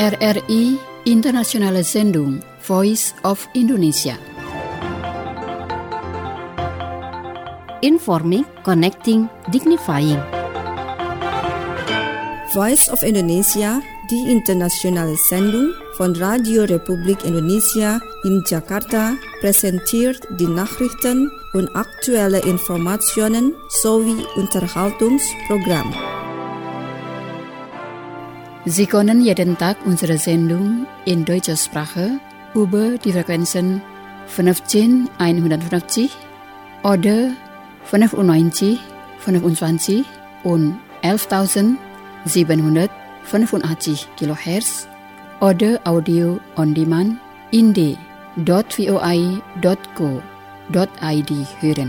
RRI Internationale Sendung Voice of Indonesia. Informing, connecting, dignifying. Voice of Indonesia, die internationale Sendung von Radio Republik Indonesia in Jakarta, präsentiert die Nachrichten und aktuelle Informationen sowie Unterhaltungsprogramm. Sie können jeden Tag unsere Sendung in deutscher Sprache über die Frequenzen 15150 oder 95, 25 und 11.785 kHz oder Audio on Demand in d.voi.co.id hören.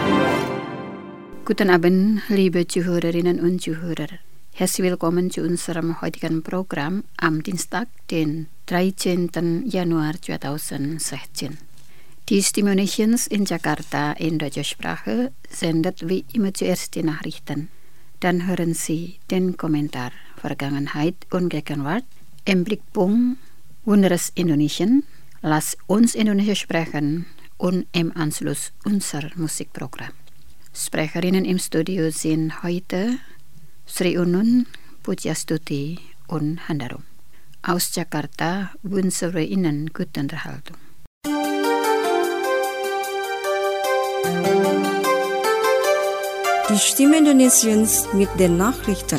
Guten Abend, liebe Zuhörerinnen und Zuhörer. Herzlich willkommen zu unserem heutigen Programm am Dienstag, den 13. Januar 2016. Die Stimme Nations in Jakarta in deutscher Sprache sendet wie immer zuerst die Nachrichten. Dann hören Sie den Kommentar Vergangenheit und Gegenwart im Blickpunkt Wunderes Indonesien, Lass uns Indonesia sprechen und im Anschluss unser Musikprogramm. Sprecherinnen im Studio sind heute Sri Unun, Pujastuti und Handarum. Aus Jakarta wünschen wir Ihnen gute Unterhaltung. Die Stimme Indonesiens mit den Nachrichten.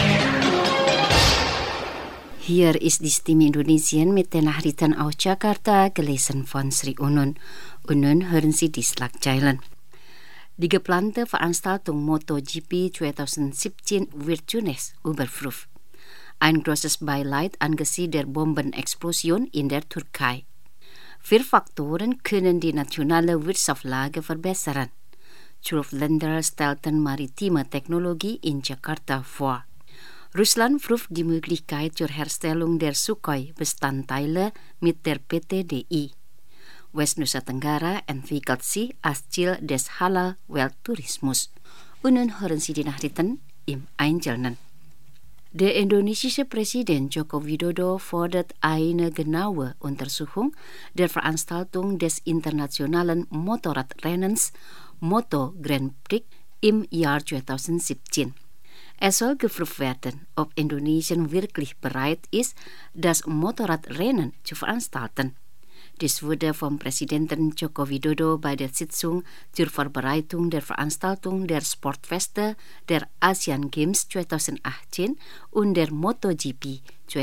Hier ist die Stimme Indonesien mit den Nachrichten aus Jakarta, gelesen von Sri Unun. Und nun hören Sie die Schlagzeilen. Die geplante Veranstaltung MotoGP 2017 wird zunächst überprüft. Ein großes Beileid angesichts der Bombenexplosion in der Türkei. 4 Faktoren können die nationale Wirtschaftslage verbessern. 12 Länder stellten maritime Technologie in Jakarta vor. Russland prüft die Möglichkeit zur Herstellung der Sukhoi-Bestandteile mit der PT DI. West Nusa Tenggara entwickelt sich als Ziel des Halal-Welttourismus. Und nun hören Sie die Nachrichten im Einzelnen. Der indonesische Präsident Joko Widodo fordert eine genaue Untersuchung der Veranstaltung des internationalen Motorradrennens Moto Grand Prix im Jahr 2017. Es soll geprüft werden, ob Indonesien wirklich bereit ist, das Motorradrennen zu veranstalten. Dies wurde vom Präsidenten Joko Widodo bei der Sitzung zur Vorbereitung der Veranstaltung der Sportfeste der Asian Games 2018 und der MotoGP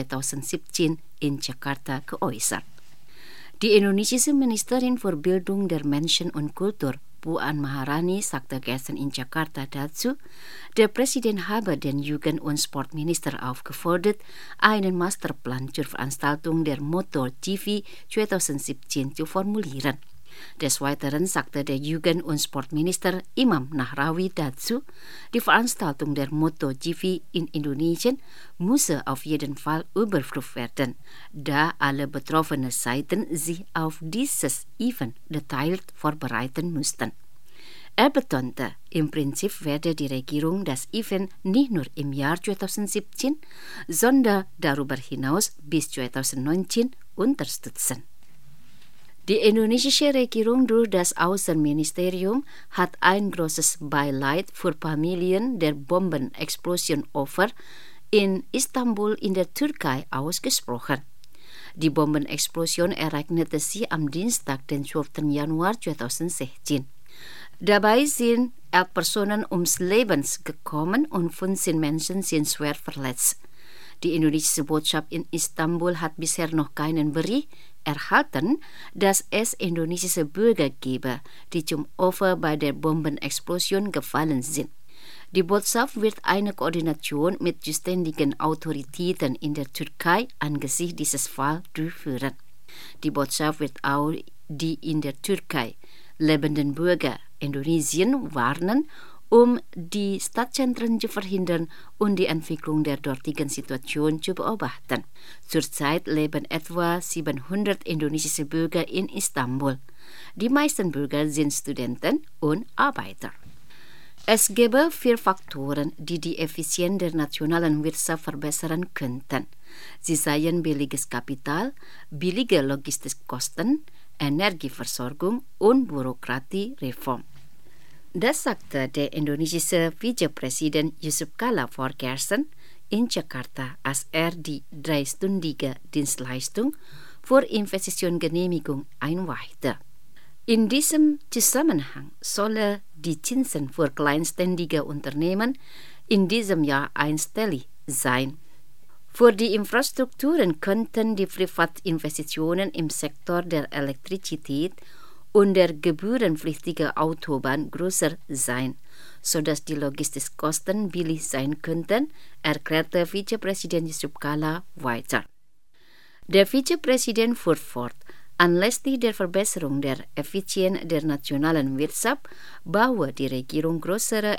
2017 in Jakarta geäußert. Die indonesische Ministerin für Bildung der Menschen und Kultur, Puan Maharani, sagte gestern in Jakarta dazu, der Präsident habe den Jugend- und Sportminister aufgefordert, einen Masterplan zur Veranstaltung der MotoGP 2017 zu formulieren. Des Weiteren sagte der Jugend- und Sportminister Imam Nahrawi dazu, die Veranstaltung der MotoGP in Indonesien müsse auf jeden Fall überprüft werden, da alle betroffenen Seiten sich auf dieses Event detailliert vorbereiten müssten. Er betonte, im Prinzip werde die Regierung das Event nicht nur im Jahr 2017, sondern darüber hinaus bis 2019 unterstützen. Die indonesische Regierung durch das Außenministerium hat ein großes Beileid für Familien der Bombenexplosion-Opfer in Istanbul in der Türkei ausgesprochen. Die Bombenexplosion ereignete sich am Dienstag, den 12. Januar 2016. Dabei sind 11 Personen ums Leben gekommen und 15 Menschen sind schwer verletzt. Die indonesische Botschaft in Istanbul hat bisher noch keinen Bericht erhalten, dass es indonesische Bürger gebe, die zum Opfer bei der Bombenexplosion gefallen sind. Die Botschaft wird eine Koordination mit zuständigen Autoritäten in der Türkei angesichts dieses Falls durchführen. Die Botschaft wird auch die in der Türkei lebenden Bürger Indonesien warnen, um die Stadtzentren zu verhindern und die Entwicklung der dortigen Situation zu beobachten. Zurzeit leben etwa 700 indonesische Bürger in Istanbul. Die meisten Bürger sind Studenten und Arbeiter. Es gäbe 4 Faktoren, die die Effizienz der nationalen Wirtschaft verbessern könnten. Sie seien billiges Kapital, billige Logistikkosten, Energieversorgung und Bürokratiereform. Das sagte der indonesische Vizepräsident Yusuf Kala vorgestern in Jakarta, als die dreistündige Dienstleistung für Investitionsgenehmigung einweihte. In diesem Zusammenhang solle die Zinsen für kleinständige Unternehmen in diesem Jahr einstellig sein. Für die Infrastrukturen könnten die Privatinvestitionen im Sektor der Elektrizität und der gebührenpflichtigen Autobahn größer sein, sodass die Logistikkosten billig sein könnten, erklärte Vizepräsident Yusuf Kala weiter. Der Vizepräsident fuhr fort, anlässlich der Verbesserung der Effizienz der nationalen Wirtschaft baue die Regierung größere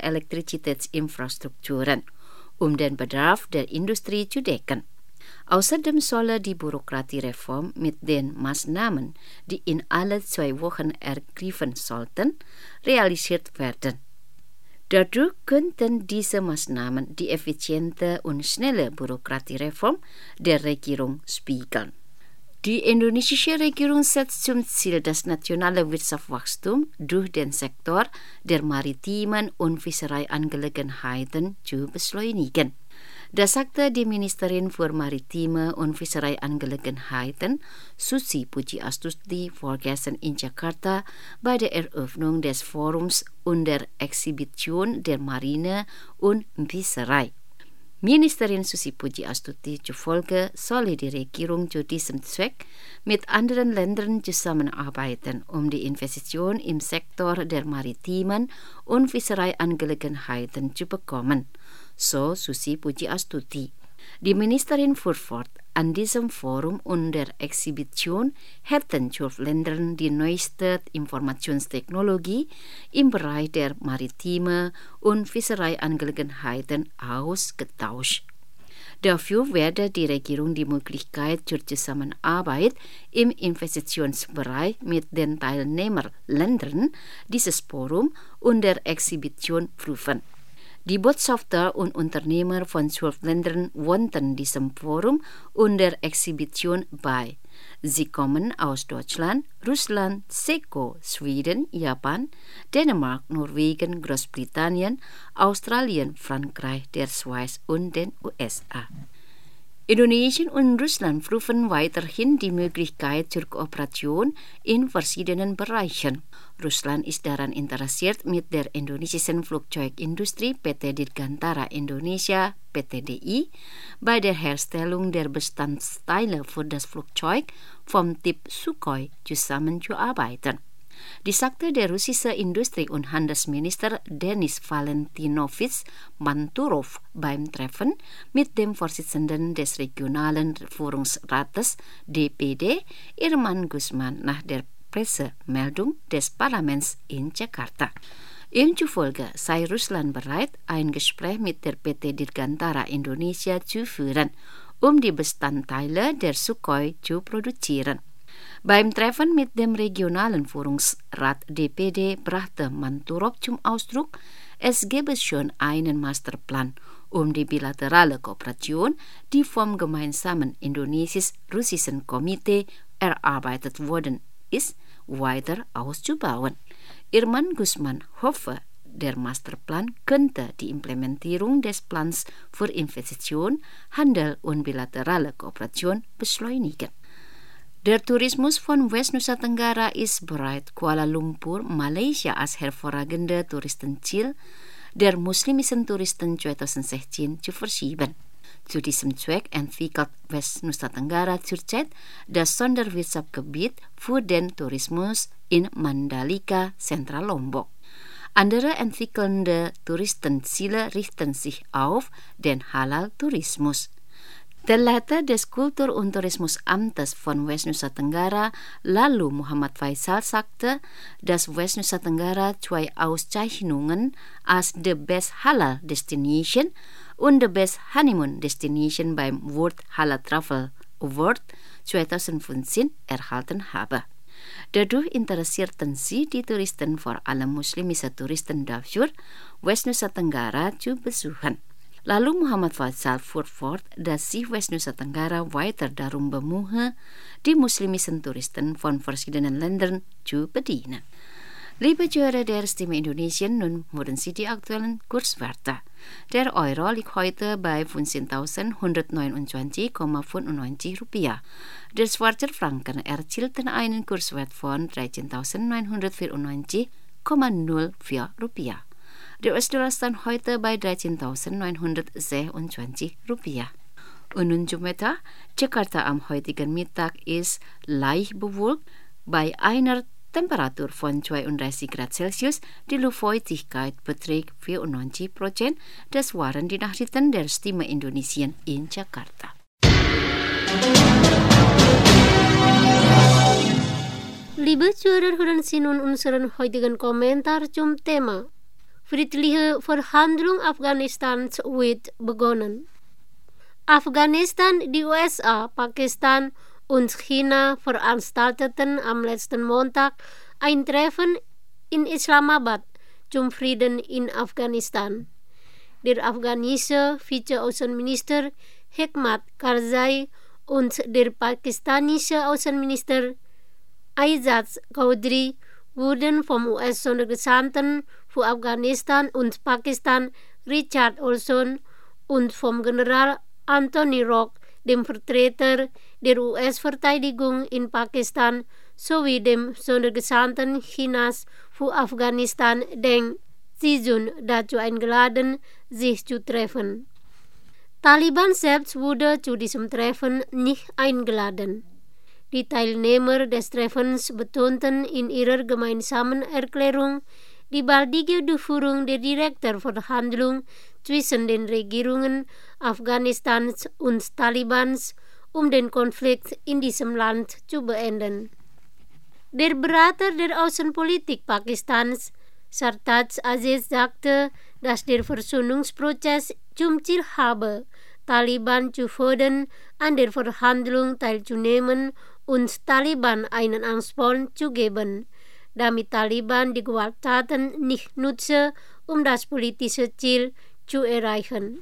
Elektrizitätsinfrastrukturen, um den Bedarf der Industrie zu decken. Außerdem solle die Bürokratiereform mit den Maßnahmen, die in alle 2 Wochen ergriffen sollten, realisiert werden. Dadurch könnten diese Maßnahmen die effiziente und schnelle Bürokratiereform der Regierung spiegeln. Die indonesische Regierung setzt zum Ziel, das nationale Wirtschaftswachstum durch den Sektor der maritimen und Fischereiangelegenheiten zu beschleunigen. Das sagte die Ministerin für Maritime und Fischereiangelegenheiten, Susi Pujiastuti, vorgestern in Jakarta bei der Eröffnung des Forums und der Exhibition der Marine und Fischerei. Ministerin Susi Pujiastuti zufolge solle die Regierung zu diesem Zweck mit anderen Ländern zusammenarbeiten, um die Investition im Sektor der maritimen und Fischereiangelegenheiten zu bekommen, so Susi Pujiastuti. Die Ministerin fuhr fort, an diesem Forum und der Exhibition hätten 12 Länder die neueste Informationstechnologie im Bereich der maritimen und Fischereiangelegenheiten ausgetauscht. Dafür werde die Regierung die Möglichkeit zur Zusammenarbeit im Investitionsbereich mit den Teilnehmerländern dieses Forum und der Exhibition prüfen. Die Botschafter und Unternehmer von 12 Ländern wohnten diesem Forum und der Exhibition bei. Sie kommen aus Deutschland, Russland, Tschechien, Schweden, Japan, Dänemark, Norwegen, Großbritannien, Australien, Frankreich, der Schweiz und den USA. Indonesien und Russland prüfen weiterhin die Möglichkeit zur Kooperation in verschiedenen Bereichen. Russland ist daran interessiert, mit der indonesischen Flugzeugindustrie PT Dirgantara Indonesia (PTDI) bei der Herstellung der Bestandteile für das Flugzeug vom Typ Sukhoi zusammenzuarbeiten. Dies sagte der russische Industrie- und Handelsminister Denis Valentinovich Manturov beim Treffen mit dem Vorsitzenden des Regionalen Führungsrates DPD, Irman Gusman, nach der Pressemeldung des Parlaments in Jakarta. Ihm zufolge sei Russland bereit, ein Gespräch mit der PT Dirgantara Indonesia zu führen, um die Bestandteile der Sukhoi zu produzieren. Beim Treffen mit dem regionalen Führungsrat DPD brachte Manturov zum Ausdruck, es gebe schon einen Masterplan, um die bilaterale Kooperation, die vom gemeinsamen indonesisch-russischen Komitee erarbeitet worden ist, weiter auszubauen. Irman Gusman hoffe, der Masterplan könnte die Implementierung des Plans für Investition, Handel und bilaterale Kooperation beschleunigen. Der Tourismus von Westnusa Tenggara ist bereit, Kuala Lumpur, Malaysia als hervorragende Touristenziel der muslimischen Touristen 2016 zu verschieben. Zu diesem Zweck entwickelt Westnusa Tenggara zurzeit das Sonderwirtschaftsgebiet für den Tourismus in Mandalika, Zentral Lombok. Andere entwickelnde Touristenziele richten sich auf den Halal-Tourismus. Der Leiter des Kultur- und Tourismusamtes von Westnusa Tenggara, Lalu Muhammad Faisal, sagte, dass Westnusa Tenggara 2 Auszeichnungen als The Best Halal Destination und The Best Honeymoon Destination beim World Halal Travel Award 2015 erhalten habe. Dadurch interessierten sie die Touristen, vor allem muslimische Touristen, dafür, Westnusa Tenggara zu besuchen. Lalu Muhammad Faisal voortvoort dat zich West-Nusa Tenggara weiter darum bemühen, die muslimischen Touristen von verschiedenen Ländern zu bedienen. Liebe Zuhörer der Stimme Indonesien, nun hören Sie die aktuellen Kurswerte. Der Euro liegt heute bei 15.129,95 Rupiah. Der Schweizer Franken erzielte einen Kurswert von 13.994,04 Rupiah. Der US-Dollar stand heute bei 13.926 Rupiah. Und nun zum Wetter. Jakarta am heutigen Mittag ist leicht bewölkt bei einer Temperatur von 32 Grad Celsius. Die Luftfeuchtigkeit beträgt 94%. Das waren die Nachrichten der Stimme Indonesien in Jakarta. Liebe Zuhörer, hören Sie nun unseren heutigen Kommentar zum Thema Friedliche Verhandlung Afghanistans wird begonnen. Afghanistan, die USA, Pakistan und China veranstalteten am letzten Montag ein Treffen in Islamabad zum Frieden in Afghanistan. Der afghanische Vize-Außenminister Hekmat Karzai und der pakistanische Außenminister Aizaz Chaudhry wurden vom US-Sondergesandten für Afghanistan und Pakistan Richard Olson und vom General Anthony Rock, dem Vertreter der US-Verteidigung in Pakistan, sowie dem Sondergesandten Chinas für Afghanistan Deng Xijun dazu eingeladen, sich zu treffen. Taliban selbst wurde zu diesem Treffen nicht eingeladen. Die Teilnehmer des Treffens betonten in ihrer gemeinsamen Erklärung die baldige Durchführung der direkten Verhandlung zwischen den Regierungen Afghanistans und Talibans, um den Konflikt in diesem Land zu beenden. Der Berater der Außenpolitik Pakistans, Sartaj Aziz, sagte, dass der Versöhnungsprozess zum Ziel habe, Taliban zu fördern, an der Verhandlung teilzunehmen und Taliban einen Ansporn zu geben, damit Taliban die Gewalttaten nicht nutze, um das politische Ziel zu erreichen.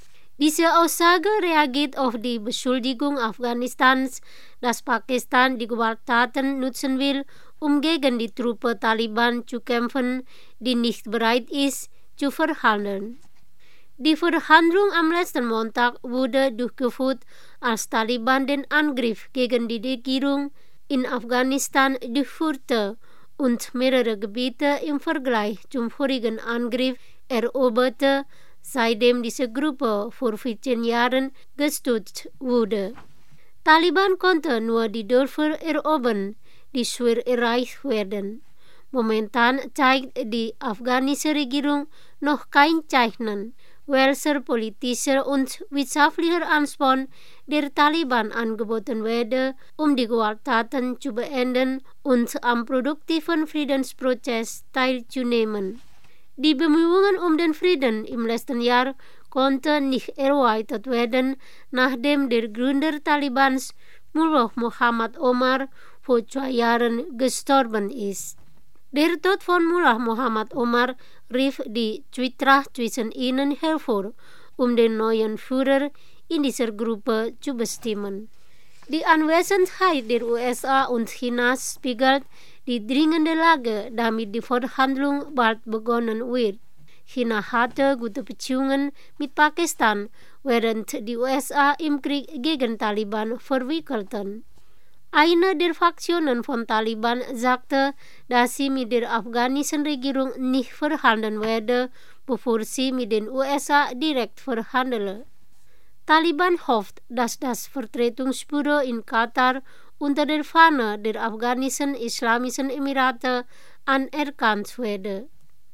Diese Aussage reagiert auf die Beschuldigung Afghanistans, dass Pakistan die Gewalttaten nutzen will, um gegen die Truppe Taliban zu kämpfen, die nicht bereit ist, zu verhandeln. Die Verhandlung am letzten Montag wurde durchgeführt, als Taliban den Angriff gegen die Regierung in Afghanistan durchführte und mehrere Gebiete im Vergleich zum vorigen Angriff eroberte, seitdem diese Gruppe vor 14 Jahren gestützt wurde. Taliban konnte nur die Dörfer erobern, die schwer erreicht werden. Momentan zeigt die afghanische Regierung noch kein Zeichen, welcher politischer und wirtschaftlicher Ansporn der Taliban angeboten werde, um die Gewalttaten zu beenden und am produktiven Friedensprozess teilzunehmen. Die Bemühungen um den Frieden im letzten Jahr konnten nicht erweitert werden, nachdem der Gründer Talibans, Mullah Muhammad Omar, vor 2 Jahren gestorben ist. Der Tod von Mullah Muhammad Omar rief die Zwietracht zwischen ihnen hervor, um den neuen Führer in dieser Gruppe zu bestimmen. Die Anwesenheit der USA und Chinas spiegelt die dringende Lage, damit die Verhandlung bald begonnen wird. China hatte gute Beziehungen mit Pakistan, während die USA im Krieg gegen Taliban verwickelten. Eine der Fraktionen von Taliban sagte, dass sie mit der afghanischen Regierung nicht verhandeln werde, bevor sie mit den USA direkt verhandele. Taliban hofft, dass das Vertretungsbüro in Katar unter der Fahne der afghanischen Islamischen Emirate anerkannt werde.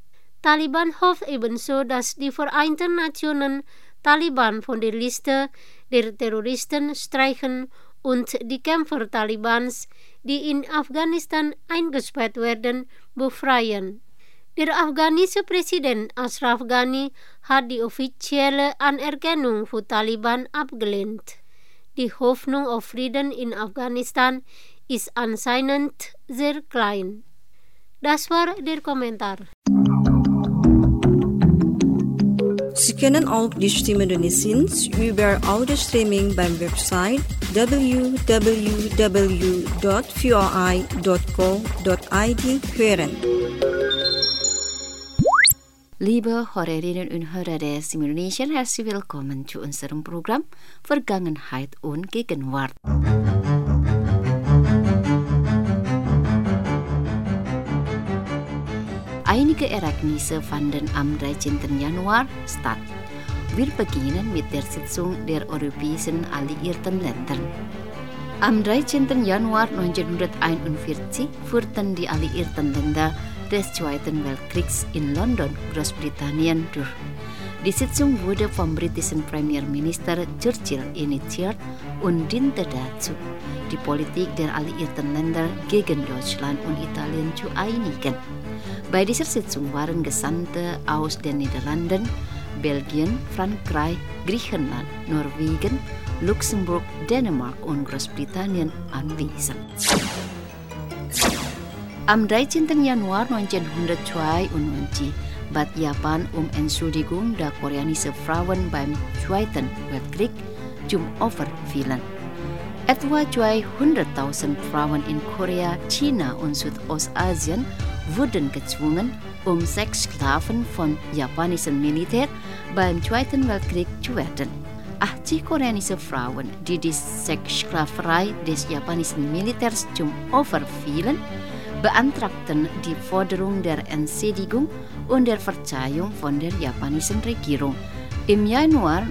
Taliban hofft ebenso, dass die Vereinten Nationen Taliban von der Liste der Terroristen streichen und die Kämpfer Talibans, die in Afghanistan eingesperrt werden, befreien. Der afghanische Präsident Ashraf Ghani hat die offizielle Anerkennung für Taliban abgelehnt. Die Hoffnung auf Frieden in Afghanistan ist anscheinend sehr klein. Das war der Kommentar. Sie können auch die Stimme Indonesiens über Audio-Streaming beim Website www.voi.co.id hören. Liebe Hörerinnen und Hörer der Stimme Indonesia, herzlich willkommen zu unserem Programm Vergangenheit und Gegenwart. Einige Ereignisse fanden am 13. Januar statt. Wir beginnen mit der Sitzung der Europäischen Alliierten Länder. Am 13. Januar 1941 führten die Alliierten Länder des Zweiten Weltkriegs in London, Großbritannien durch. Die Sitzung wurde vom britischen Premierminister Churchill initiiert und diente dazu, die Politik der Alliierten Länder gegen Deutschland und Italien zu einigen. Bei dieser Sitzung waren Gesandte aus den Niederlanden, Belgien, Frankreich, Griechenland, Norwegen, Luxemburg, Dänemark und Großbritannien anwesend. Am 13. Januar 1992 bat Japan Entschuldigung, da koreanische Frauen beim Zweiten Weltkrieg zum Opfer fielen. Etwa 200.000 Frauen in Korea, China und Südostasien wurden gezwungen, Sexsklaven von japanischem Militär beim Zweiten Weltkrieg zu werden. 80 koreanische Frauen, die die Sexsklaverei des japanischen Militärs zum Opfer fielen, beantragten die Forderung der Entschädigung und der Verzeihung von der japanischen Regierung. Im Januar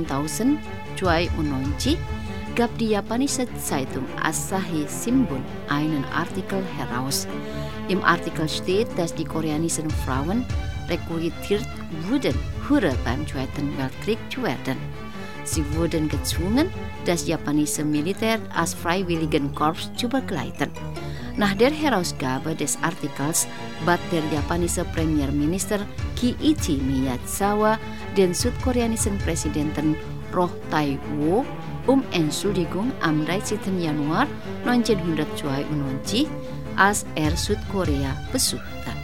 1992 gab die japanische Zeitung Asahi Shimbun einen Artikel heraus. Im Artikel steht, dass die koreanischen Frauen rekrutiert wurden, Hure beim Zweiten Weltkrieg zu werden. Sie wurden gezwungen, das japanische Militär als Freiwilligenkorps zu begleiten. Nach der Herausgabe des Artikels bat der japanische Premierminister Kiichi Miyazawa den südkoreanischen Präsidenten Roh Tae-woo Entschuldigung am 13. Januar 1992, als Südkorea besuchte.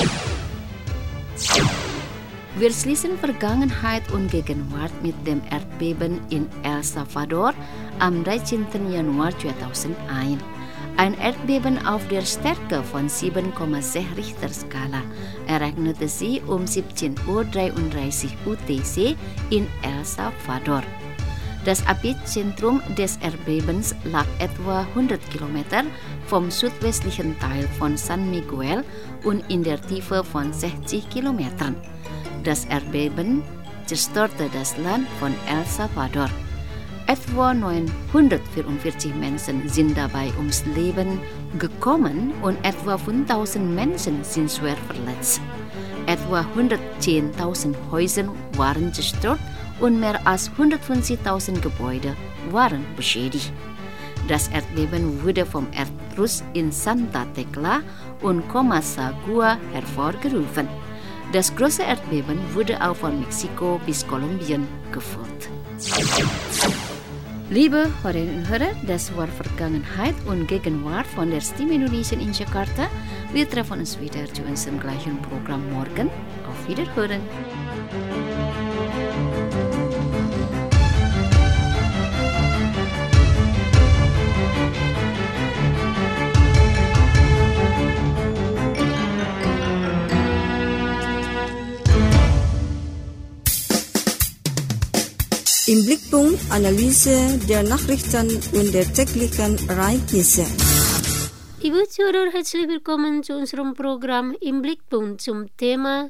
Wir schließen Vergangenheit und Gegenwart mit dem Erdbeben in El Salvador am 13. Januar 2001. Ein Erdbeben auf der Stärke von 7,6 Richterskala ereignete sich um 17:33 Uhr UTC in El Salvador. Das Epizentrum des Erdbebens lag etwa 100 Kilometer vom südwestlichen Teil von San Miguel und in der Tiefe von 60 Kilometern. Das Erdbeben zerstörte das Land von El Salvador. Etwa 944 Menschen sind dabei ums Leben gekommen und etwa 5.000 Menschen sind schwer verletzt. Etwa 110.000 Häuser waren zerstört und mehr als 150.000 Gebäude waren beschädigt. Das Erdbeben wurde vom Erdrutsch in Santa Tecla und Comayagua hervorgerufen. Das große Erdbeben wurde auch von Mexiko bis Kolumbien geführt. Liebe Hörerinnen und Hörer, das war Vergangenheit und Gegenwart von der Stimme Indonesia in Jakarta. Wir treffen uns wieder zu unserem gleichen Programm morgen. Auf Wiederhören. Im Blickpunkt Analyse der Nachrichten und der täglichen Ereignisse. Liebe Zuhörer, herzlich willkommen zu unserem Programm Im Blickpunkt zum Thema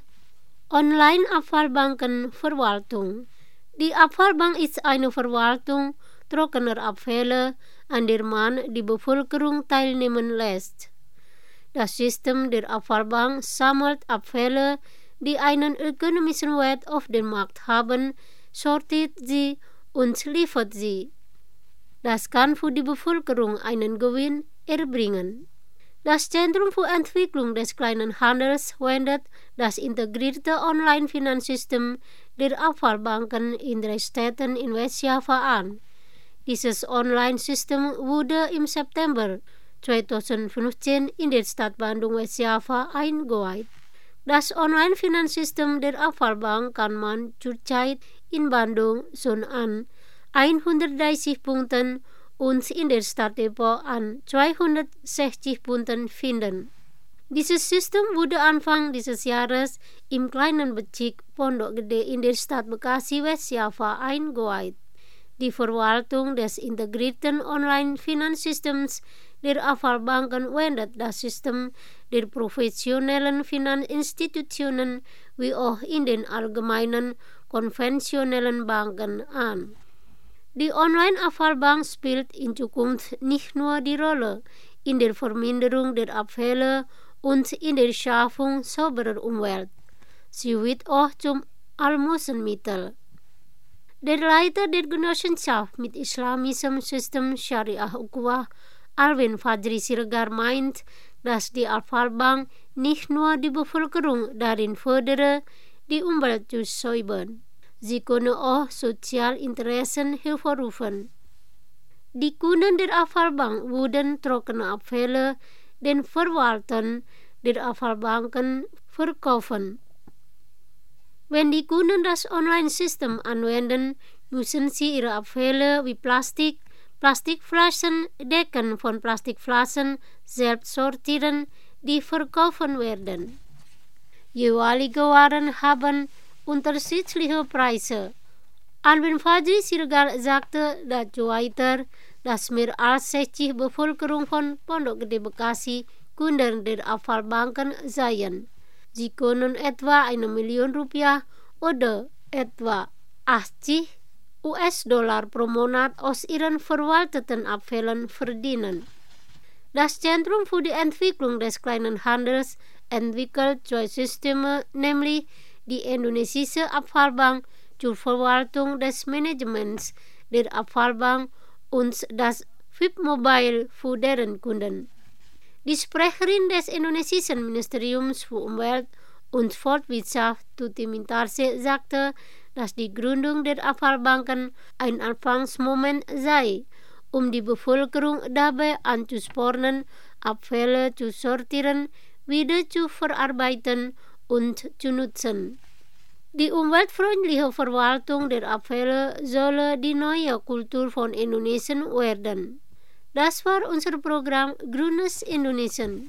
Online-Abfallbankenverwaltung. Die Abfallbank ist eine Verwaltung trockener Abfälle, an der man die Bevölkerung teilnehmen lässt. Das System der Abfallbank sammelt Abfälle, die einen ökonomischen Wert auf dem Markt haben, sortiert sie und liefert sie. Das kann für die Bevölkerung einen Gewinn erbringen. Das Zentrum für Entwicklung des kleinen Handels wendet das integrierte Online-Finanzsystem der Abfallbanken in 3 Städten in Westjava an. Dieses Online-System wurde im September 2015 in der Stadt Bandung Westjava eingeweiht. Das Online-Finanzsystem der Afalbank kann man zurzeit in Bandung schon an 130 Punkten und in der Stadt Depok an 260 Punkten finden. Dieses System wurde Anfang dieses Jahres im kleinen Bezirk Pondok Gede in der Stadt Bekasi West Java eingeweiht. Die Verwaltung des integrierten Online-Finanzsystems der Afalbanken wendet das System der professionellen Finanzinstitutionen wie auch in den allgemeinen konventionellen Banken an. Die Online-Afalbank spielt in Zukunft nicht nur die Rolle in der Verminderung der Abfälle und in der Schaffung sauberer Umwelt. Sie wird auch zum Almosenmittel. Der Leiter der Genossenschaft mit islamischem System Syariah Ukhuwah, Alvin Fajri Siregar, meint, dass die Afalbank nicht nur die Bevölkerung darin fördere, die Umwelt zu säubern. Sie können auch Sozialinteressen hervorrufen. Die Kunden der Afalbank würden trockene Abfälle den Verwaltern der Afalbanken verkaufen. Wenn die Kunden das Online-System anwenden, müssen sie ihre Abfälle wie Plastik, Plastikflaschen, Decken von Plastikflaschen selbst sortieren, die verkauft werden. Jeweilige Waren haben unterschiedliche Preise. Alvin Fajri Siregar sagte dazu weiter, dass mehr als 60 Bevölkerung von Pondok Gede Bekasi Kunden der Afalbanken seien. Sie können etwa 1 Million Rupiah oder etwa 80 US-Dollar pro Monat aus ihren verwalteten Abfällen verdienen. Das Zentrum für die Entwicklung des kleinen Handels entwickelt 2 Systeme, nämlich die indonesische Afalbank zur Verwaltung des Managements der Afalbank und das VIP-Mobile für deren Kunden. Die Sprecherin des indonesischen Ministeriums für Umwelt und Forstwirtschaft, Tuti Mintarse, sagte, dass die Gründung der Afalbanken ein Anfangsmoment sei, um die Bevölkerung dabei anzuspornen, Abfälle zu sortieren, wieder zu verarbeiten und zu nutzen. Die umweltfreundliche Verwaltung der Abfälle solle die neue Kultur von Indonesien werden. Das war unser Programm Grünes Indonesien.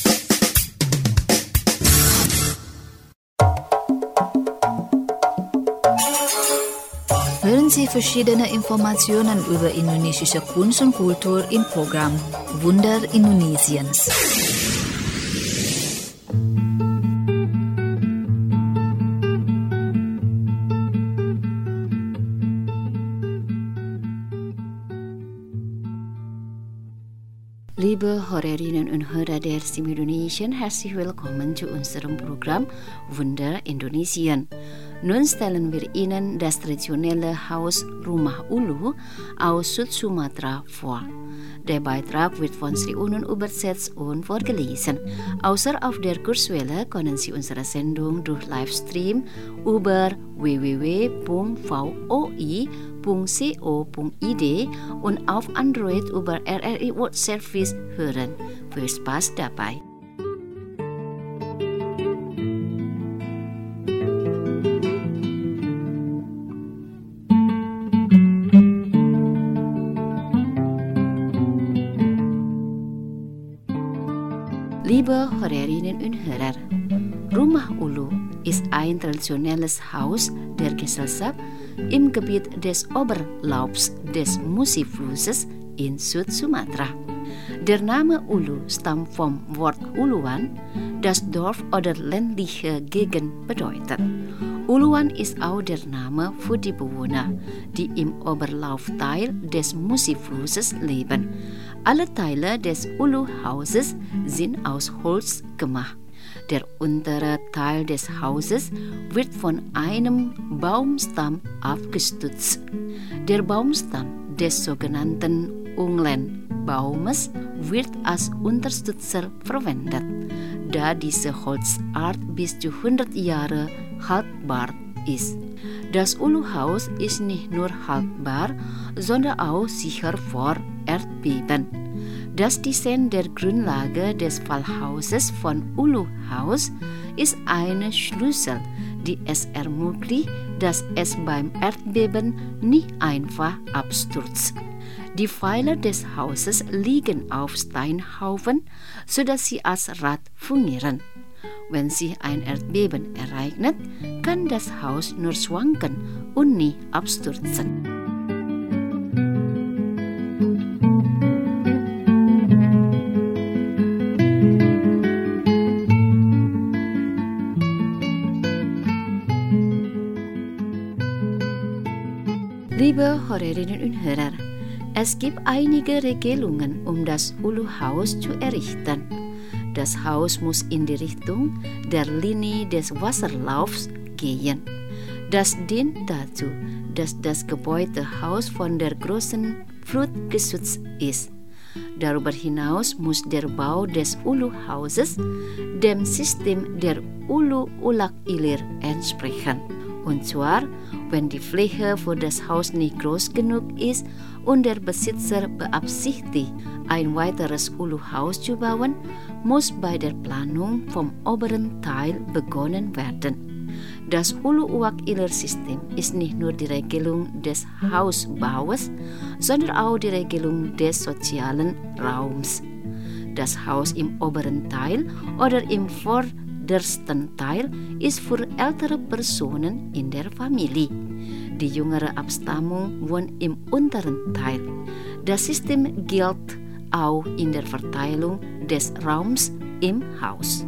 Hören Sie verschiedene Informationen über indonesische Kunst und Kultur im Programm Wunder Indonesiens. Liebe Hörerinnen und Hörer der Stimme Indonesien, herzlich willkommen zu unserem Programm Wunder Indonesien. Nun stellen wir Ihnen das traditionelle Haus Rumah Ulu aus Süd-Sumatra vor. Der Beitrag wird von Sri Unun übersetzt und vorgelesen. Außer auf der Kurswelle können Sie unsere Sendung durch Livestream über www.voi.co.id und auf Android über RRI World Service hören. Viel Spaß dabei! Liebe Hörerinnen und Hörer, Rumah Ulu ist ein traditionelles Haus der Gesellschaft im Gebiet des Oberlaufs des Musi-Flusses in Süd-Sumatra. Der Name Ulu stammt vom Wort Uluan, das Dorf oder ländliche Gegend bedeutet. Uluan ist auch der Name für die Bewohner, die im Oberlaufteil des Musi-Flusses leben. Alle Teile des Ulu-Hauses sind aus Holz gemacht. Der untere Teil des Hauses wird von einem Baumstamm abgestützt. Der Baumstamm des sogenannten Unglen-Baumes wird als Unterstützer verwendet, da diese Holzart bis zu 100 Jahre haltbar ist. Das Ulu-Haus ist nicht nur haltbar, sondern auch sicher vor Erdbeben. Das Design der Grundlage des Fallhauses von Ulu Haus ist eine Schlüssel, die es ermöglicht, dass es beim Erdbeben nicht einfach abstürzt. Die Pfeiler des Hauses liegen auf Steinhaufen, sodass sie als Rad fungieren. Wenn sich ein Erdbeben ereignet, kann das Haus nur schwanken und nicht abstürzen. Liebe Hörerinnen und Hörer, es gibt einige Regelungen, um das Ulu-Haus zu errichten. Das Haus muss in die Richtung der Linie des Wasserlaufs gehen. Das dient dazu, dass das Gebäudehaus von der großen Flut geschützt ist. Darüber hinaus muss der Bau des Ulu-Hauses dem System der Ulu-Ulak-Ilir entsprechen. Und zwar, wenn die Fläche für das Haus nicht groß genug ist und der Besitzer beabsichtigt, ein weiteres Ulu-Haus zu bauen, muss bei der Planung vom oberen Teil begonnen werden. Das Ulu-Ulak-Ilir-System ist nicht nur die Regelung des Hausbaues, sondern auch die Regelung des sozialen Raums. Das Haus im oberen Teil oder im vordersten Teil ist für ältere Personen in der Familie. Die jüngere Abstammung wohnt im unteren Teil. Das System gilt auch in der Verteilung des Raums im Haus.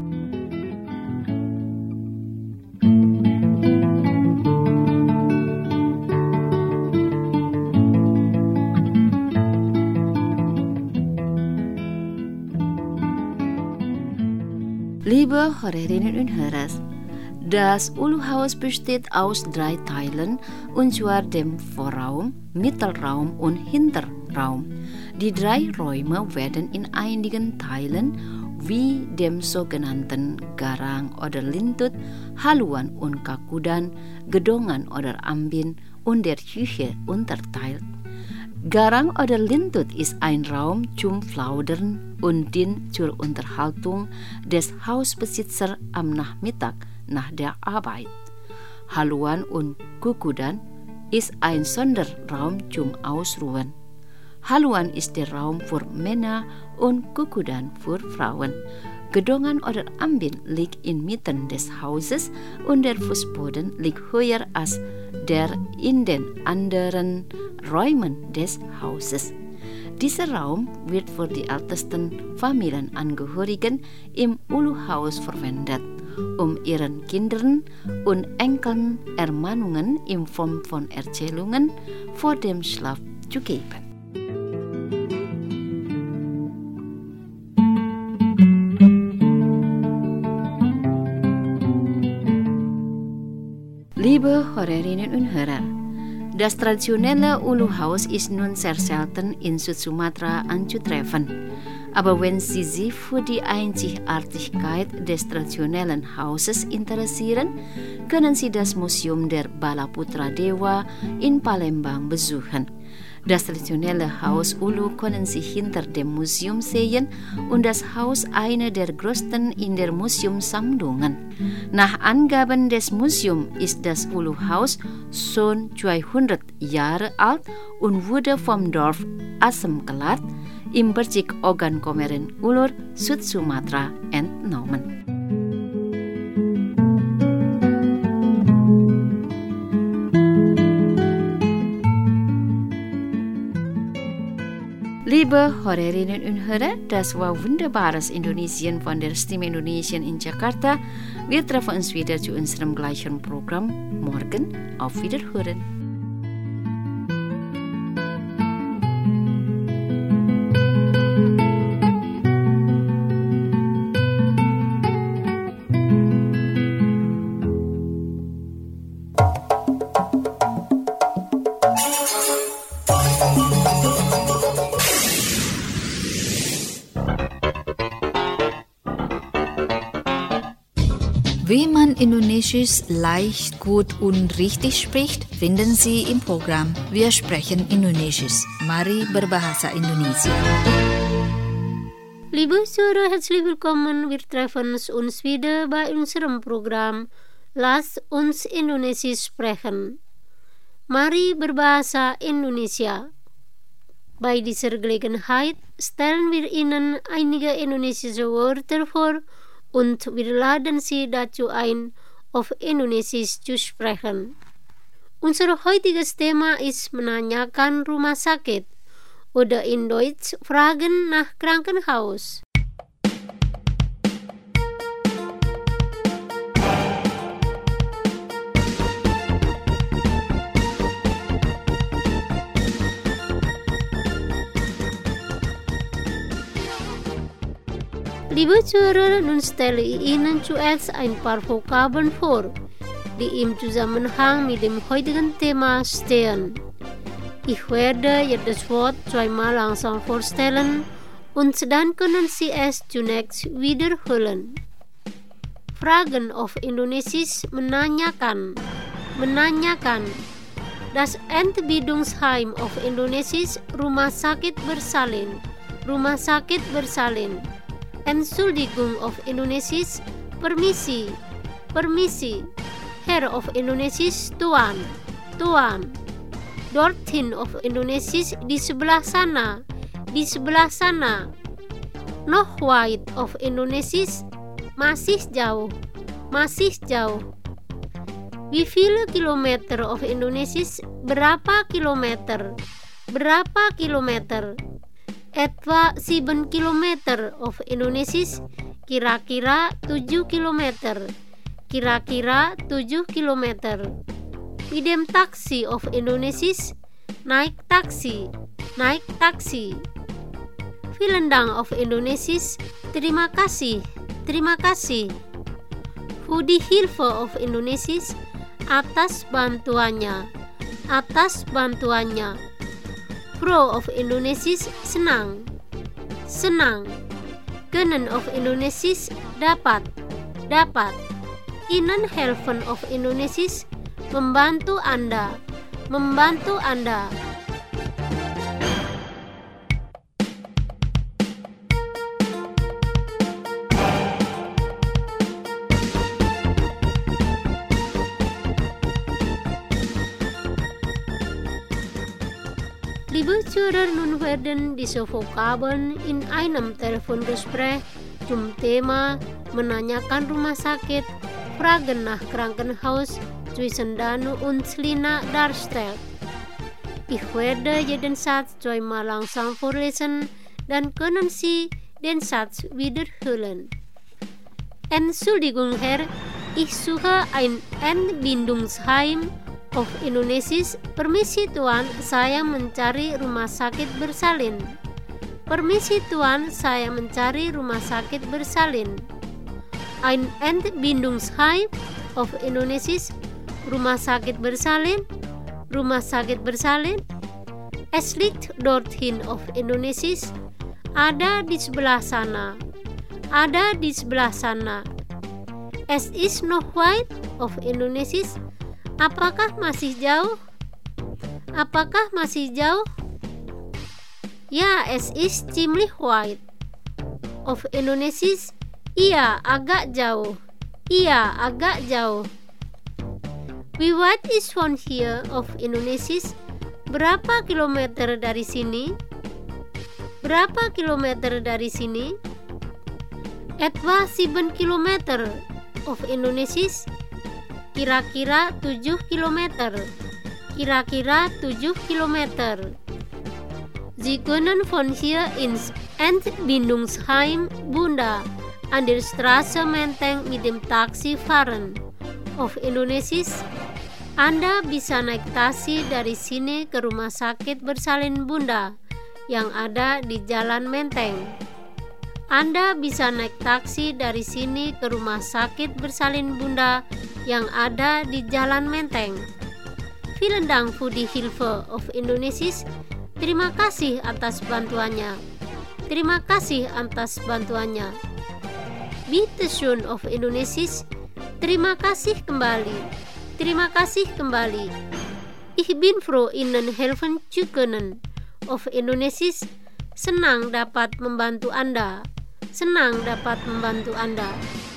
Liebe Hörerinnen und Hörer, das Ulu-Haus besteht aus 3 Teilen, und zwar dem Vorraum, Mittelraum und Hinterraum. Die 3 Räume werden in einigen Teilen, wie dem sogenannten Garang oder Lintut, Haluan und Kakudan, Gedongan oder Ambin und der Küche unterteilt. Garang oder Lintut ist ein Raum zum Plaudern und dient zur Unterhaltung des Hausbesitzers am Nachmittag nach der Arbeit. Haluan und Kukudan ist ein Sonderraum zum Ausruhen. Haluan ist der Raum für Männer und Kukudan für Frauen. Gedongan oder Ambin liegt inmitten des Hauses und der Fußboden liegt höher als der in den anderen Räumen des Hauses. Dieser Raum wird für die ältesten Familienangehörigen im Ulu-Haus verwendet, um ihren Kindern und Enkeln Ermahnungen in Form von Erzählungen vor dem Schlaf zu geben. Liebe Hörerinnen und Hörer, das traditionelle Ulu-Haus ist nun sehr selten in Südsumatra anzutreffen. Aber wenn Sie sich für die Einzigartigkeit des traditionellen Hauses interessieren, können Sie das Museum der Balaputra Dewa in Palembang besuchen. Das traditionelle Haus Ulu können Sie hinter dem Museum sehen und das Haus eine der größten in der Museumssammlungen. Nach Angaben des Museums ist das Ulu-Haus schon 200 Jahre alt und wurde vom Dorf Asemkelat im Bezirk Ogan Komering Ulur, Südsumatra entnommen. Liebe Hörerinnen und Hörer, das war wunderbares Indonesien von der Stimme Indonesien in Jakarta. Wir treffen uns wieder zu unserem gleichen Programm morgen. Auf Wiederhören. Wie man Indonesisch leicht, gut und richtig spricht, finden Sie im Programm Wir sprechen Indonesisch. Mari berbahasa Indonesia. Liebe Zuhörer, herzlich willkommen. Wir treffen uns wieder bei unserem Programm Lasst uns Indonesisch sprechen. Mari berbahasa Indonesia. Bei dieser Gelegenheit stellen wir Ihnen einige indonesische Wörter vor und wir laden Sie dazu ein, auf Indonesisch zu sprechen. Unser heutiges Thema ist menanyakan rumah sakit oder in Deutsch Fragen nach Krankenhaus. Liebe Zuhörer, nun stelle ich Ihnen zuerst ein paar Vokabeln vor, die im Zusammenhang mit dem heutigen Thema stehen. Ich werde jedes Wort zweimal langsam vorstellen und dann können Sie es zunächst wiederholen. Fragen auf Indonesisch menanyakan. Menanyakan. Das Entbindungsheim auf Indonesisch Rumah Sakit Bersalin. Rumah Sakit Bersalin. Entschuldigung auf Indonesisch permisi. Permisi. Herr auf Indonesisch tuan. Tuan. Dorthin auf Indonesisch di sebelah sana. Di sebelah sana. Noch weit auf Indonesisch masih jauh. Masih jauh. Wie viele Kilometer auf Indonesisch? Berapa kilometer? Berapa kilometer? Etwa 7 Kilometer auf Indonesisch. Kira-kira 7 Kilometer. Kira-kira 7 Kilometer. Mit dem Taxi auf Indonesisch naik taksi, naik taksi. Vielen Dank auf Indonesisch terima kasih, terima kasih. Für die Hilfe auf Indonesisch atas bantuannya, atas bantuannya. Froh auf Indonesisch senang, senang. Können auf Indonesisch dapat, dapat. Ihnen helfen auf Indonesisch membantu Anda, membantu Anda. Liebe Zuhörer, nun werden diese Vokabeln in einem Telefongespräch zum Thema menanyakan rumah sakit, Fragen nach Krankenhaus zwischen Danu und Lina darstellt. Ich werde jeden Satz zweimal langsam vorlesen, dann können Sie den Satz wiederholen. Entschuldigung Herr, ich suche ein Entbindungsheim auf Indonesisch. Permisi Tuan, saya mencari rumah sakit bersalin. Permisi Tuan, saya mencari rumah sakit bersalin. Ein Entbindungsheim auf Indonesisch. Rumah sakit bersalin, rumah sakit bersalin. Es liegt dorthin auf Indonesisch. Ada di sebelah sana, ada di sebelah sana. Es ist noch weit auf Indonesisch. Apakah masih jauh? Apakah masih jauh? Ja, es ist ziemlich weit. Auf Indonesisch, iya agak jauh. Iya agak jauh. Wie weit ist von hier auf Indonesisch? Berapa kilometer dari sini? Berapa kilometer dari sini? Etwa 7 Kilometer auf Indonesisch. Kira-kira 7 Kilometer. Kira-kira 7 Kilometer. Sie können von hier ins Entbindungsheim Bunda an der Straße Menteng mit dem Taxi fahren. Auf Indonesisch, Anda bisa naik taksi dari sini ke rumah sakit bersalin Bunda yang ada di Jalan Menteng. Anda bisa naik taksi dari sini ke rumah sakit bersalin Bunda yang ada di Jalan Menteng. Vielen Dank für die Hilfe auf Indonesisch. Terima kasih atas bantuannya. Terima kasih atas bantuannya. Bitte schön auf Indonesisch. Terima kasih kembali. Terima kasih kembali. Ich bin froh, Ihnen helfen zu können. Auf Indonesisch, senang dapat membantu Anda. senang dapat membantu Anda.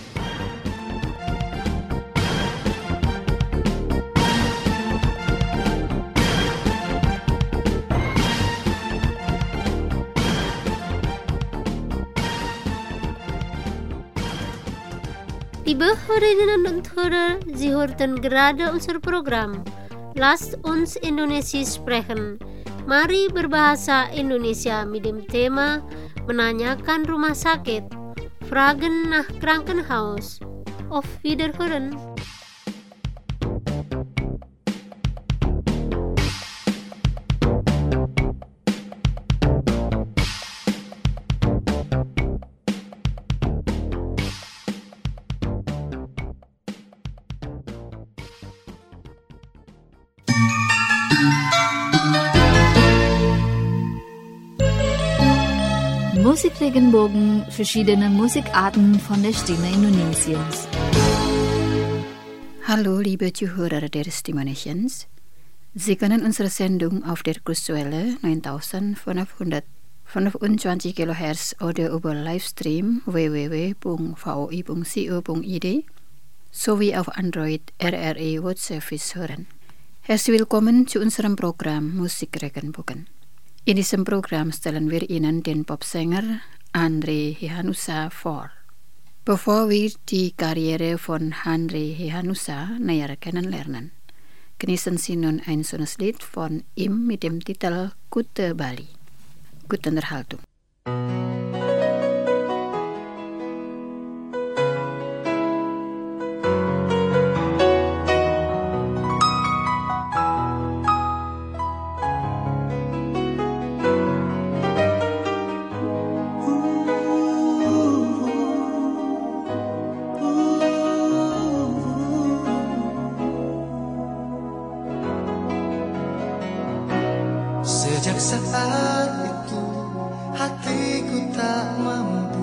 Liebe Hörerinnen und Hörer, Sie hörten gerade unser Programm Lasst uns Indonesisch sprechen. Mari berbahasa Indonesia mit dem Thema Menanyakan Rumah Sakit, Fragen nach Krankenhaus. Auf Wiederhören. Musikregenbogen, verschiedene Musikarten von der Stimme Indonesiens. Hallo liebe Zuhörer der Stimme Indonesiens. Sie können unsere Sendung auf der Kurzwelle 9525 kHz oder über Livestream www.voi.co.id sowie auf Android RRI World Service hören. Herzlich willkommen zu unserem Programm Musikregenbogen. In diesem Programm stellen wir Ihnen den Popsänger Andre Hehanussa vor. Bevor wir die Karriere von Andre Hehanussa näher kennenlernen, genießen Sie nun ein schönes Lied von ihm mit dem Titel Kuta Bali. Gute Unterhaltung. Sejak saat itu hatiku tak mampu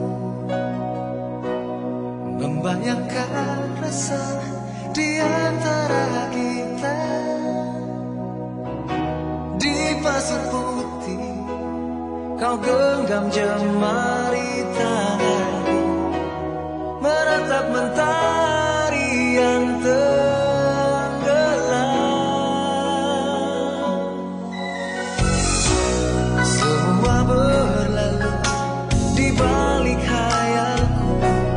membayangkan rasa di antara kita. Di pasir putih kau genggam jemari tanganku, meratap mentari yang berlalu di balik khayalku,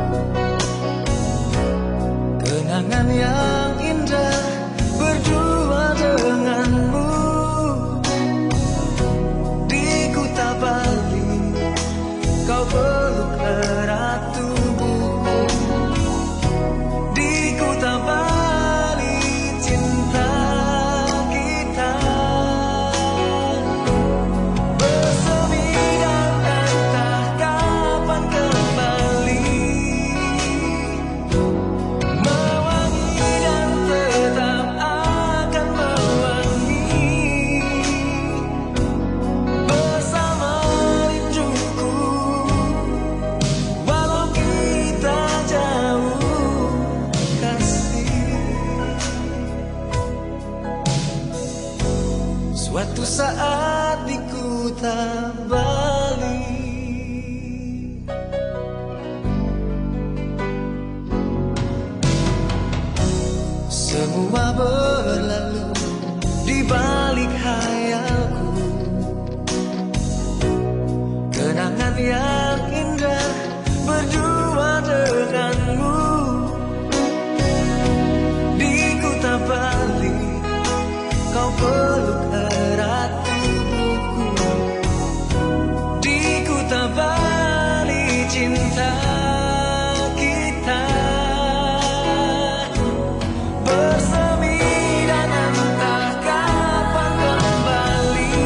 kenangan yang indah berdua denganmu. Di Kuta Bali kau peluk erat tubuhku. Di Kuta Bali cinta kita suatu saat di Kuta Bali. Semua berlalu di balik khayalku, kenangan yang indah berdua denganmu. Di Kuta Bali kau peluk erat tubuhku. Di Kuta Bali cinta kita bersemi dan entah kapan kembali,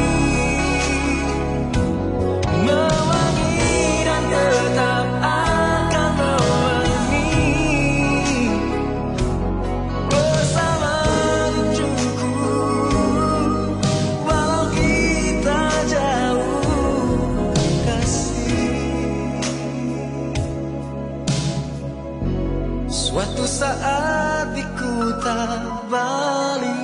mewangi dan tetap akan mewangi bersama rinduku. Walau kita jauh kasih, suatu saat di Kuta Bali.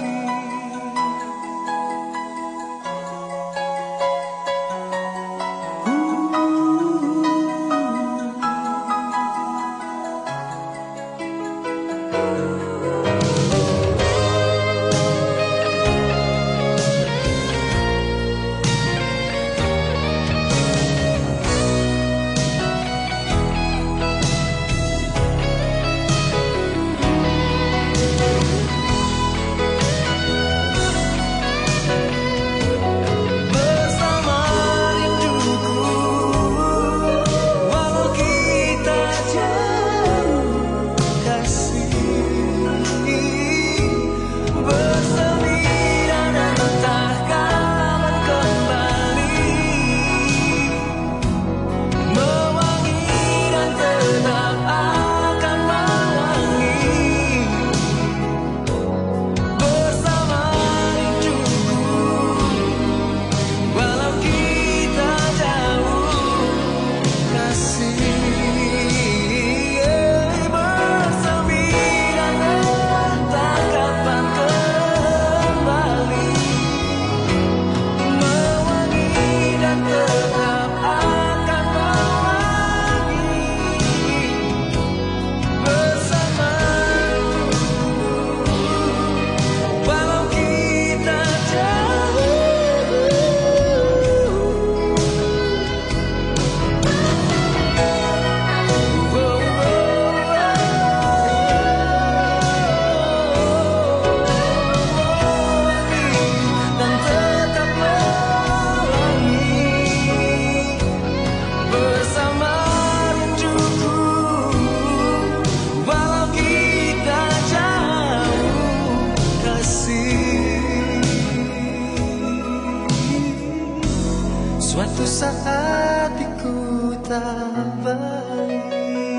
saat ku tak balik.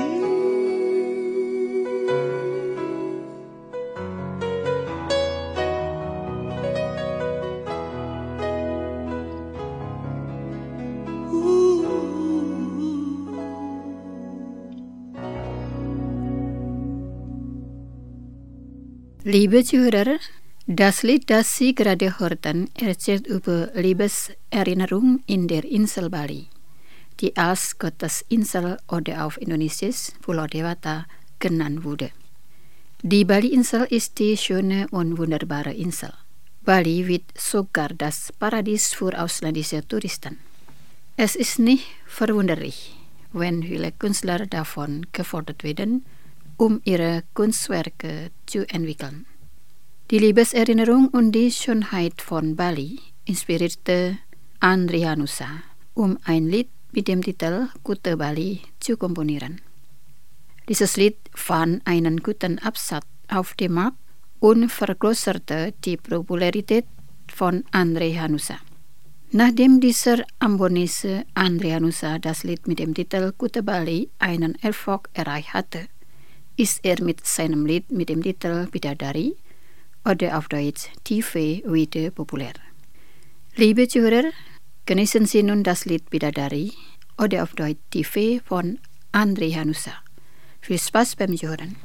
Liebe Zuhörer, das Lied, das Sie gerade hörten, erzählt über Liebeserinnerung in der Insel Bali, die als Gottesinsel oder auf Indonesisch Pulau Dewata genannt wurde. Die Bali-Insel ist die schöne und wunderbare Insel. Bali wird sogar das Paradies für ausländische Touristen. Es ist nicht verwunderlich, wenn viele Künstler davon gefordert werden, ihre Kunstwerke zu entwickeln. Die Liebeserinnerung und die Schönheit von Bali inspirierte Andre Hanusa, ein Lied mit dem Titel Kuta Bali zu komponieren. Dieses Lied fand einen guten Absatz auf dem Markt und vergrößerte die Popularität von Andre Hanusa. Nachdem dieser Ambonese Andre Hanusa das Lied mit dem Titel Kuta Bali einen Erfolg erreicht hatte, ist mit seinem Lied mit dem Titel Bidadari oder auf Deutsch Tiefe wieder populär. Liebe Zuhörer, genießen Sie nun das Lied Bidadari oder auf Deutsch Tiefe von Andre Hanusa. Viel Spaß beim Hören.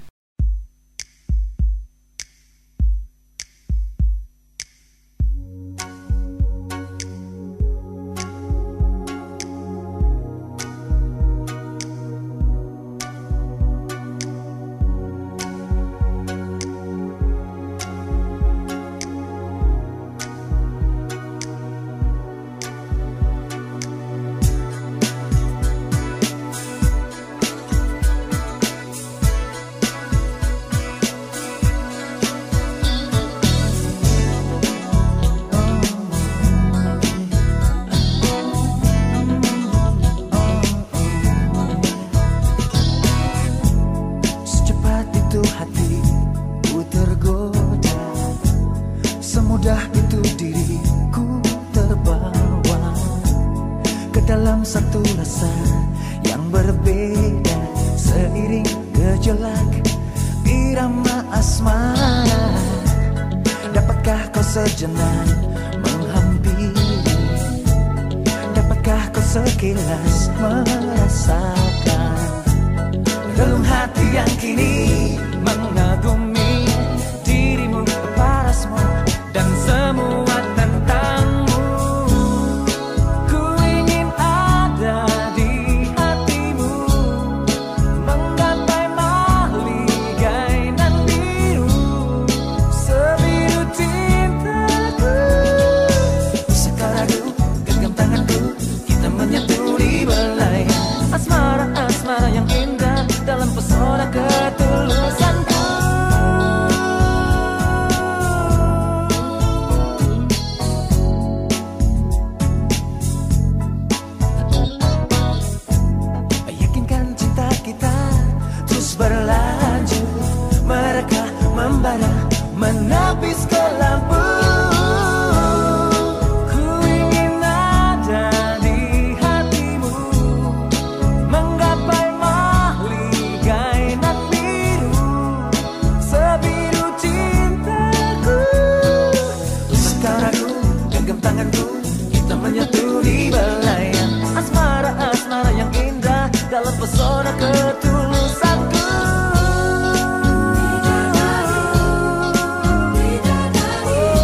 Dalam satu rasa yang berbeda, seiring gejolak irama asmara, dapatkah kau sejenak menghampiri? Dapatkah kau sekilas merasakan relung hati yang kini mengagumi dirimu, parasmu dan semua tentangmu? Menapis ke lampu, ku ingin ada di hatimu, menggapai mahligai nan biru, sebiru cintaku. Sekarang ku genggam tanganku, kita menyatu di belayan asmara-asmara yang indah dalam pesona ketulusanku.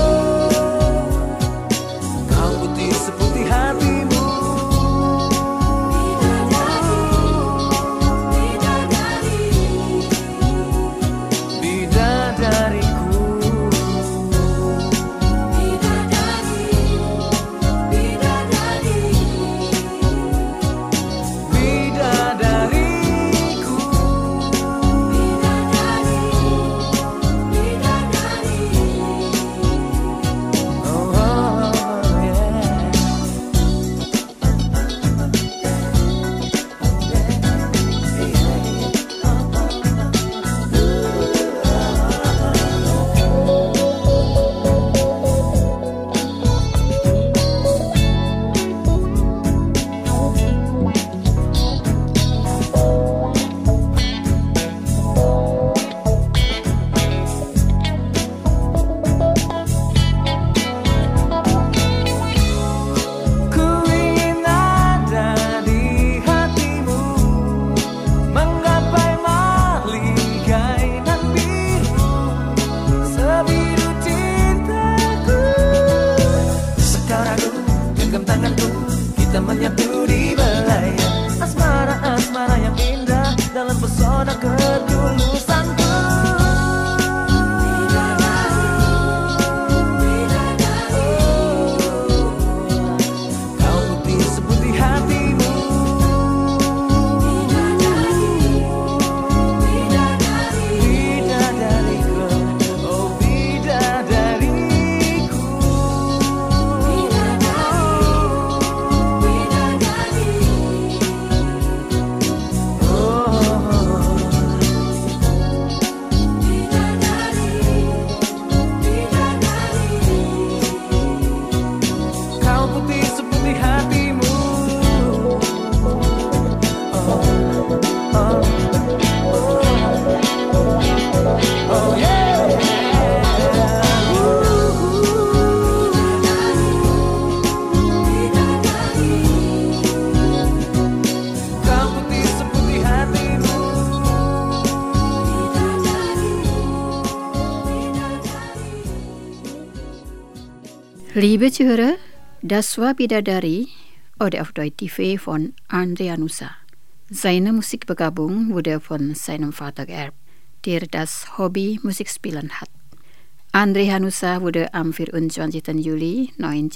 kita menyatu di belaya. Asmara-asmara yang indah dalam pesona ketulusanku. Kau putih seputih hatimu. Bidadariku, oh bidadariku. Kau putih seputih hatimu. Oh yeah. Kau putih seputih hatimu. Liebe Zuhörer, das war Bidadari oder auf Deutsch die Fee von Andrea Nusa. Seine Musikbegabung wurde von seinem Vater geerbt, der das Hobby Musikspielen hat. Andrea Nusa wurde am 24. Juli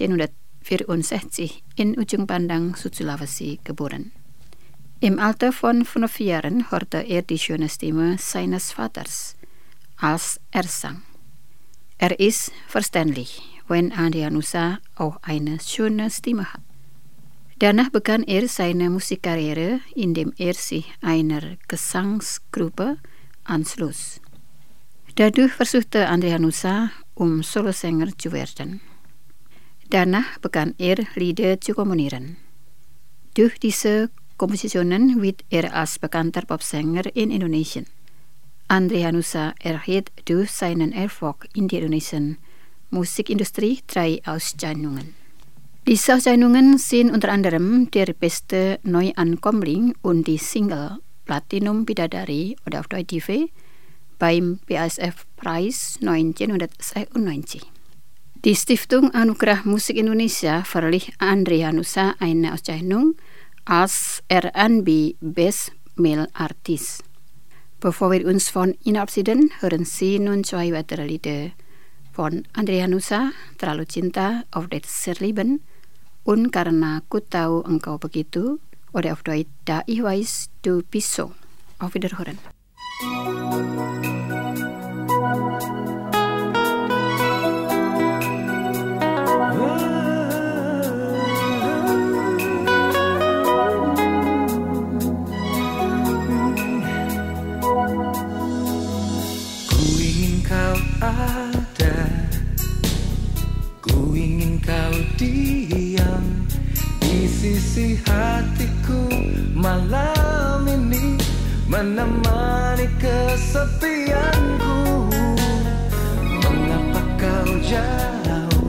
1964 in Ujung Pandang, Sulawesi geboren. Im Alter von 5 Jahren hörte er die schöne Stimme seines Vaters, als er sang. Er ist verständlich, wenn Andrea Nusa auch eine schöne Stimme hat. Danach begann er seine Musikkarriere, indem er sich einer Gesangsgruppe anschloss. Dadurch versuchte Andrea Nusa, Solosänger zu werden. Danach begann er, Lieder zu komponieren. Durch diese Kompositionen wird er als bekannter Popsänger in Indonesien. Andrea Nusa erhielt durch seinen Erfolg in der indonesischen Musikindustrie 3 Auszeichnungen. Diese Auszeichnungen sind unter anderem der beste Neuankömmling und die Single Platinum Bidadari oder auf Deutsch die Fee beim BASF-Preis 1996. Die Stiftung Anugerah Musik Indonesia verlieh Andrea Nusa eine Auszeichnung als R&B Best Male Artist. Bevor wir uns von ihnen verabschieden, hören Sie nun 2 weitere Lieder von Andrea Nusa, Terlalu Cinta, auf Deutsch Sehr lieben, und Karena Ku Tahu Engkau Begitu, oder auf Deutsch Da ich weiß, du bist so. Auf Wiederhören. Ku ingin kau diam di sisi hatiku malam ini, menemani kesepianku. Mengapa kau jauh?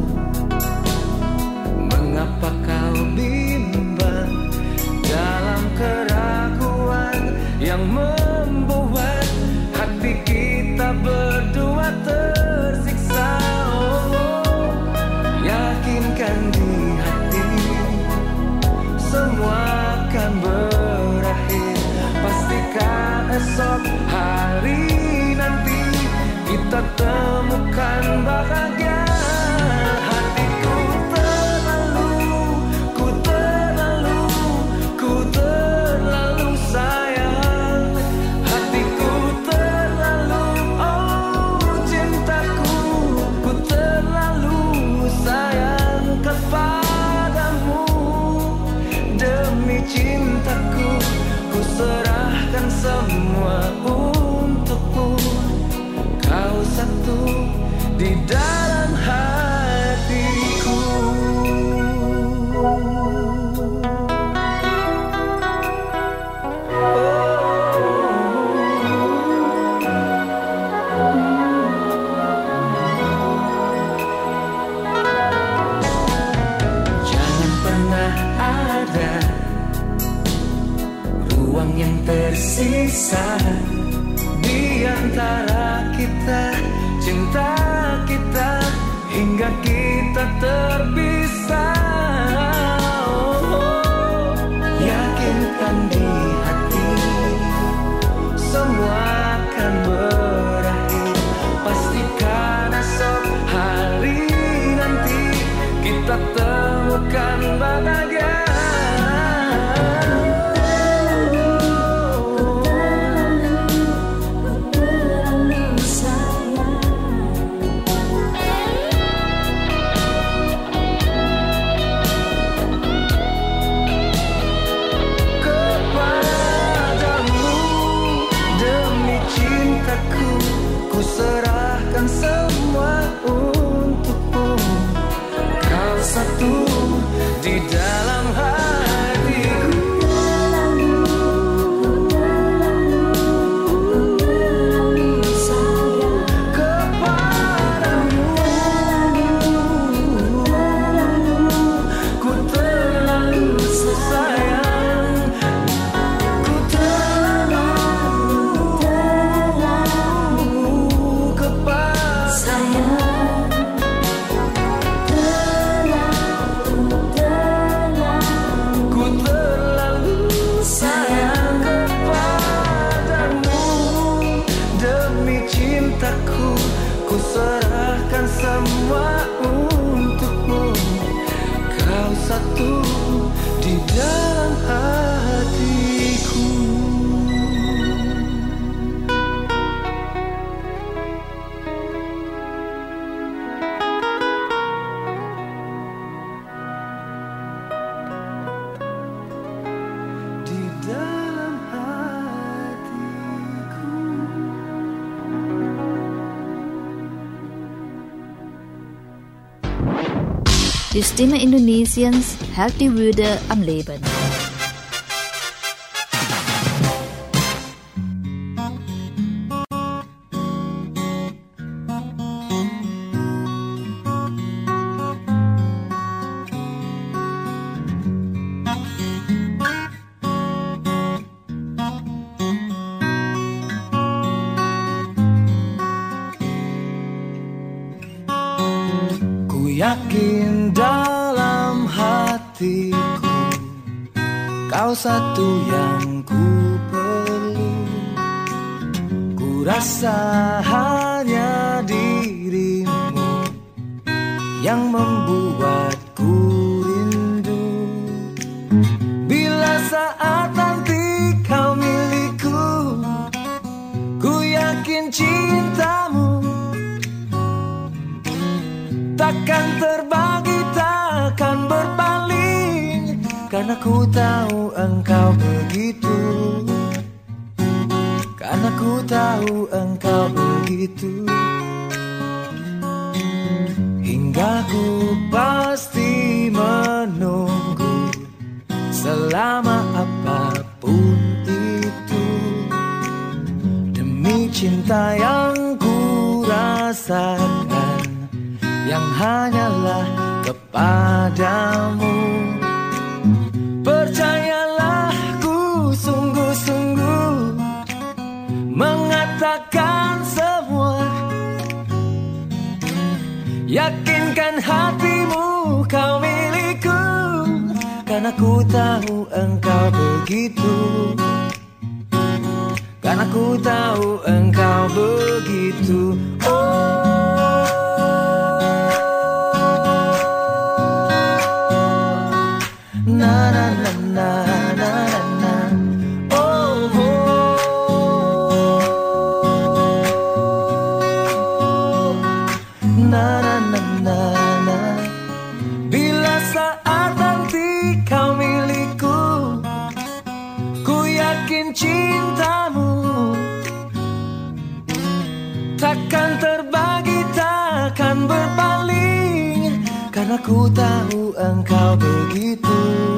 Mengapa kau bimbang dalam keraguan yang membuat hati kita berdua tersiksa? Yakinkan di hati semua akan berakhir. Pastikan esok hari nanti kita temukan bahagia. Hatiku terlalu sayang. Hatiku terlalu, oh cintaku, ku terlalu sayang kepadamu. Demi cintaku, ku serahkan semua untukmu. Kau satu di dalam hatiku. Jangan pernah ada ruang yang tersisa di antara kita, cinta kita hingga kita terpisah. tak temukan bahagia. Serahkan semua untukmu, kau satu di dalam hatiku. Kepadamu ku terlalu sayang, ku terlalu ku serahkan semua untukmu, kau satu di dalam hatiku. Di dalam hatiku. Die Stimme Indonesiens hält die Würde am Leben. Yakin dalam hatiku, kau satu yang ku perlu. Ku rasa hanya dirimu yang membuatku rindu. Bila saat nanti kau milikku, ku yakin cintamu takkan terbagi, takkan berpaling, karena ku tahu engkau begitu, karena ku tahu engkau begitu. Hingga ku pasti menunggu selama apapun itu, demi cinta yang ku rasakan, yang hanyalah kepadamu. Percayalah, ku sungguh-sungguh mengatakan semua. Yakinkan hatimu kau milikku, karena ku tahu engkau begitu, karena ku tahu engkau begitu. Bila saat nanti kau milikku, ku yakin cintamu takkan terbagi, takkan berpaling, karena ku tahu engkau begitu,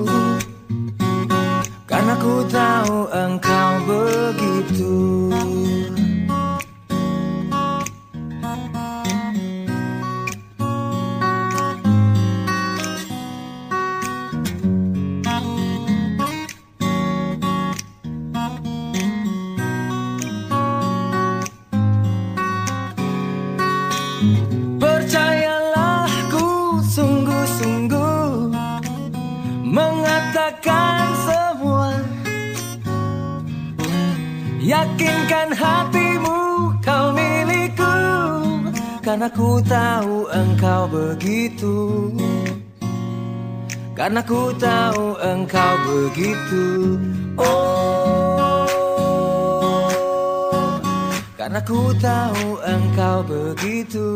karena ku tahu engkau begitu. Percayalah, ku sungguh-sungguh mengatakan semua. Yakinkan hatimu kau milikku, karena ku tahu engkau begitu, karena ku tahu engkau begitu. Karena ku tahu engkau begitu.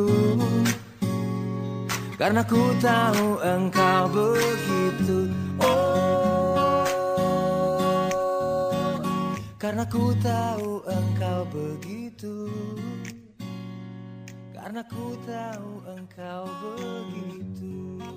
Karena ku tahu engkau begitu. Karena ku tahu engkau begitu. Karena ku tahu engkau begitu.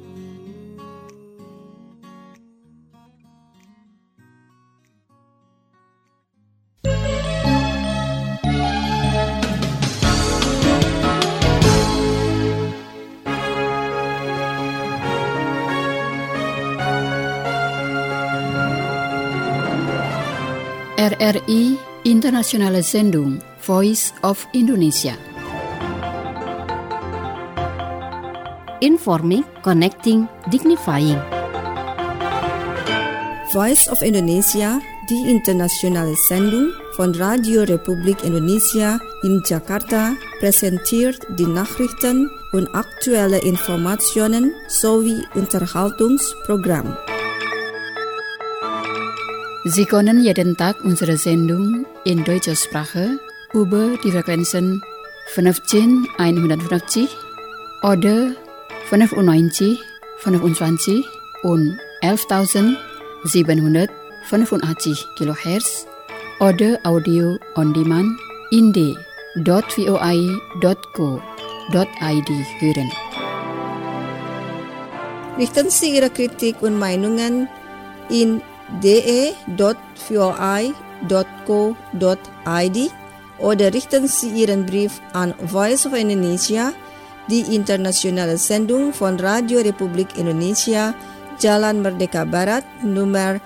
RRI Internationale Sendung Voice of Indonesia. Informing, connecting, dignifying. Voice of Indonesia, die internationale Sendung von Radio Republik Indonesia in Jakarta, präsentiert die Nachrichten und aktuelle Informationen sowie Unterhaltungsprogramm. Sie können jeden Tag unsere Sendung in deutscher Sprache über die Frequenzen 15150 oder 95, 25 und 11.785 kHz oder Audio on Demand in d.voi.co.id hören. Richten Sie Ihre Kritik und Meinungen in de.voi.co.id oder richten Sie Ihren Brief an Voice of Indonesia, die internationale Sendung von Radio Republik Indonesia, Jalan Merdeka Barat, Nummer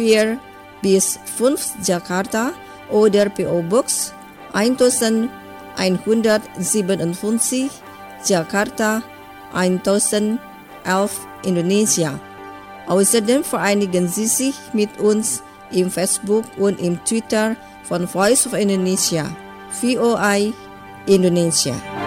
4-5 Jakarta oder PO Box 1157 Jakarta 1011 Indonesia. Außerdem vereinigen Sie sich mit uns im Facebook und im Twitter von Voice of Indonesia, VOI Indonesia.